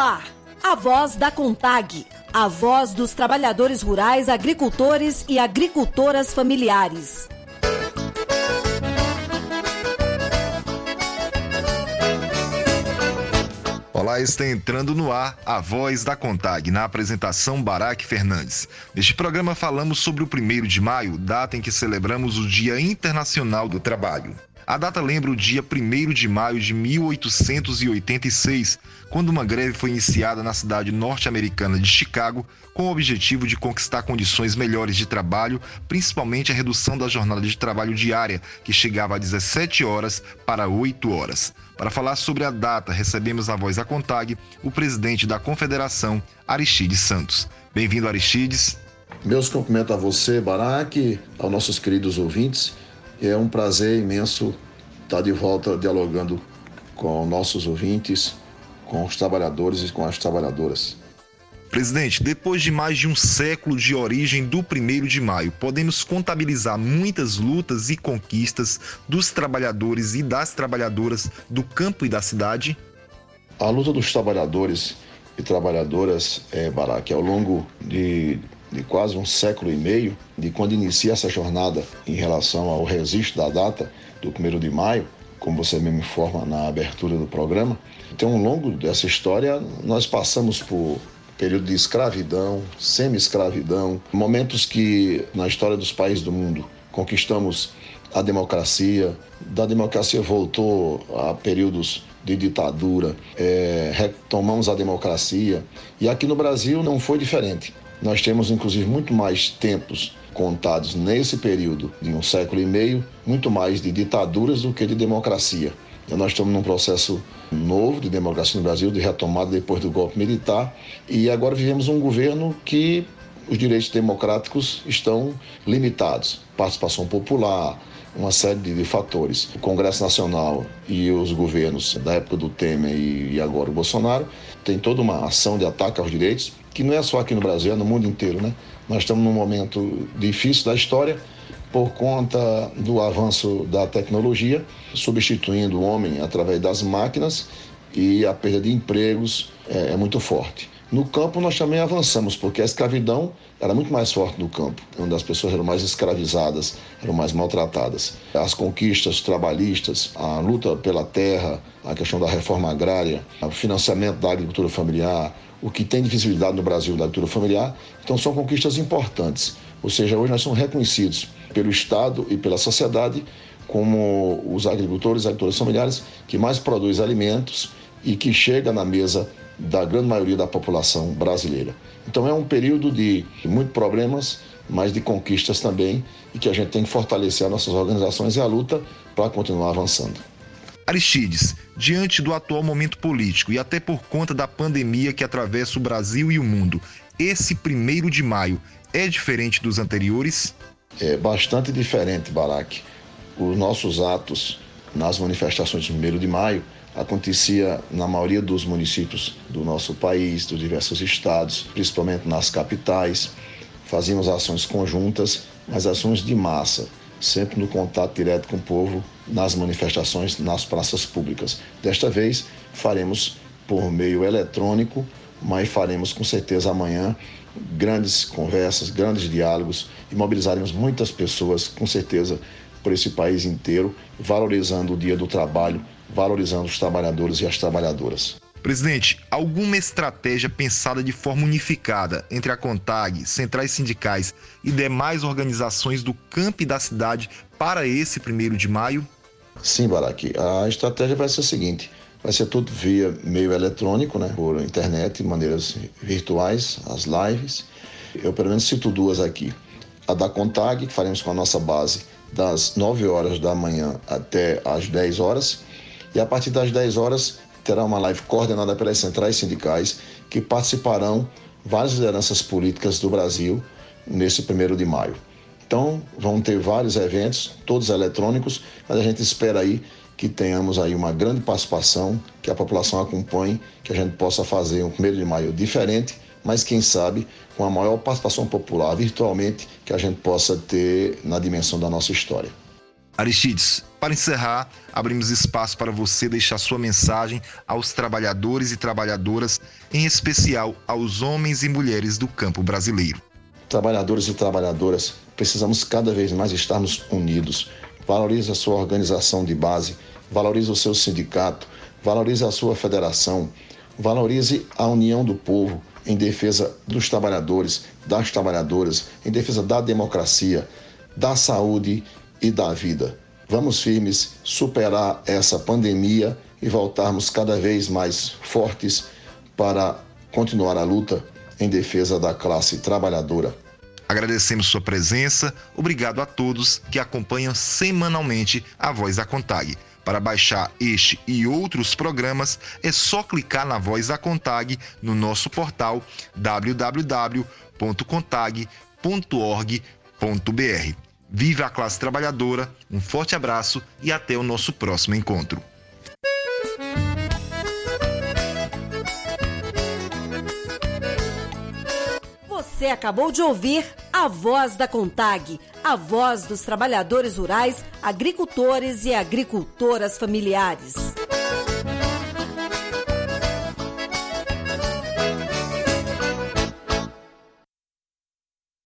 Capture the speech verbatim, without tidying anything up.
ar, a voz da CONTAG, a voz dos trabalhadores rurais, agricultores e agricultoras familiares. Olá, está entrando no ar a Voz da CONTAG, na apresentação Baraque Fernandes. Neste programa falamos sobre o primeiro de maio, data em que celebramos o Dia Internacional do Trabalho. A data lembra o dia primeiro de maio de mil oitocentos e oitenta e seis, quando uma greve foi iniciada na cidade norte-americana de Chicago, com o objetivo de conquistar condições melhores de trabalho, principalmente a redução da jornada de trabalho diária, que chegava a dezessete horas para oito horas. Para falar sobre a data, recebemos na Voz da CONTAG o presidente da Confederação, Aristides Santos. Bem-vindo, Aristides. Meus cumprimentos a você, Baraque, aos nossos queridos ouvintes. É um prazer imenso estar de volta dialogando com nossos ouvintes, com os trabalhadores e com as trabalhadoras. Presidente, depois de mais de um século de origem do primeiro de maio, podemos contabilizar muitas lutas e conquistas dos trabalhadores e das trabalhadoras do campo e da cidade? A luta dos trabalhadores e trabalhadoras, é, Baraque, ao longo de... de quase um século e meio, de quando inicia essa jornada em relação ao registro da data do primeiro de maio, como você mesmo informa na abertura do programa. Então, ao longo dessa história, nós passamos por período de escravidão, semi-escravidão, momentos que, na história dos países do mundo, conquistamos a democracia, da democracia voltou a períodos de ditadura, é, retomamos a democracia, e aqui no Brasil não foi diferente. Nós temos, inclusive, muito mais tempos contados nesse período de um século e meio, muito mais de ditaduras do que de democracia. Então, nós estamos num processo novo de democracia no Brasil, de retomada depois do golpe militar, e agora vivemos um governo que os direitos democráticos estão limitados. Participação popular, uma série de, de fatores. O Congresso Nacional e os governos da época do Temer e, e agora o Bolsonaro têm toda uma ação de ataque aos direitos, que não é só aqui no Brasil, é no mundo inteiro, né? Nós estamos num momento difícil da história por conta do avanço da tecnologia, substituindo o homem através das máquinas, e a perda de empregos é, é muito forte. No campo nós também avançamos, porque a escravidão era muito mais forte no campo, onde as pessoas eram mais escravizadas, eram mais maltratadas. As conquistas trabalhistas, a luta pela terra, a questão da reforma agrária, o financiamento da agricultura familiar, o que tem de visibilidade no Brasil da agricultura familiar, então são conquistas importantes. Ou seja, hoje nós somos reconhecidos pelo Estado e pela sociedade como os agricultores e agricultoras familiares que mais produzem alimentos e que chega na mesa da grande maioria da população brasileira. Então é um período de muitos problemas, mas de conquistas também, e que a gente tem que fortalecer as nossas organizações e a luta para continuar avançando. Aristides, diante do atual momento político e até por conta da pandemia que atravessa o Brasil e o mundo, esse primeiro de maio é diferente dos anteriores? É bastante diferente, Baraque. Os nossos atos nas manifestações do primeiro de maio acontecia na maioria dos municípios do nosso país, dos diversos estados, principalmente nas capitais. Fazíamos ações conjuntas, mas ações de massa, sempre no contato direto com o povo, nas manifestações, nas praças públicas. Desta vez, faremos por meio eletrônico, mas faremos com certeza amanhã grandes conversas, grandes diálogos, e mobilizaremos muitas pessoas, com certeza, por esse país inteiro, valorizando o Dia do Trabalho, valorizando os trabalhadores e as trabalhadoras. Presidente, alguma estratégia pensada de forma unificada entre a CONTAG, centrais sindicais e demais organizações do campo e da cidade para esse primeiro de maio? Sim, Baraque. A estratégia vai ser a seguinte: vai ser tudo via meio eletrônico, né, por internet, maneiras virtuais, as lives. Eu pelo menos cito duas aqui. A da CONTAG, que faremos com a nossa base das nove horas da manhã até as dez horas. E a partir das dez horas terá uma live coordenada pelas centrais sindicais, que participarão várias lideranças políticas do Brasil nesse primeiro de maio. Então, vão ter vários eventos, todos eletrônicos, mas a gente espera aí que tenhamos aí uma grande participação, que a população acompanhe, que a gente possa fazer um primeiro de maio diferente, mas quem sabe com a maior participação popular virtualmente que a gente possa ter na dimensão da nossa história. Aristides, Para encerrar, abrimos espaço para você deixar sua mensagem aos trabalhadores e trabalhadoras, em especial aos homens e mulheres do campo brasileiro. Trabalhadores e trabalhadoras, precisamos cada vez mais estarmos unidos. Valorize a sua organização de base, valorize o seu sindicato, valorize a sua federação, valorize a união do povo em defesa dos trabalhadores, das trabalhadoras, em defesa da democracia, da saúde e da vida. Vamos firmes superar essa pandemia e voltarmos cada vez mais fortes para continuar a luta em defesa da classe trabalhadora. Agradecemos sua presença, obrigado a todos que acompanham semanalmente a Voz da CONTAG. Para baixar este e outros programas, é só clicar na Voz da CONTAG no nosso portal w w w ponto contag ponto org ponto b r. Viva a classe trabalhadora, um forte abraço e até o nosso próximo encontro. Você acabou de ouvir a Voz da CONTAG, a voz dos trabalhadores rurais, agricultores e agricultoras familiares.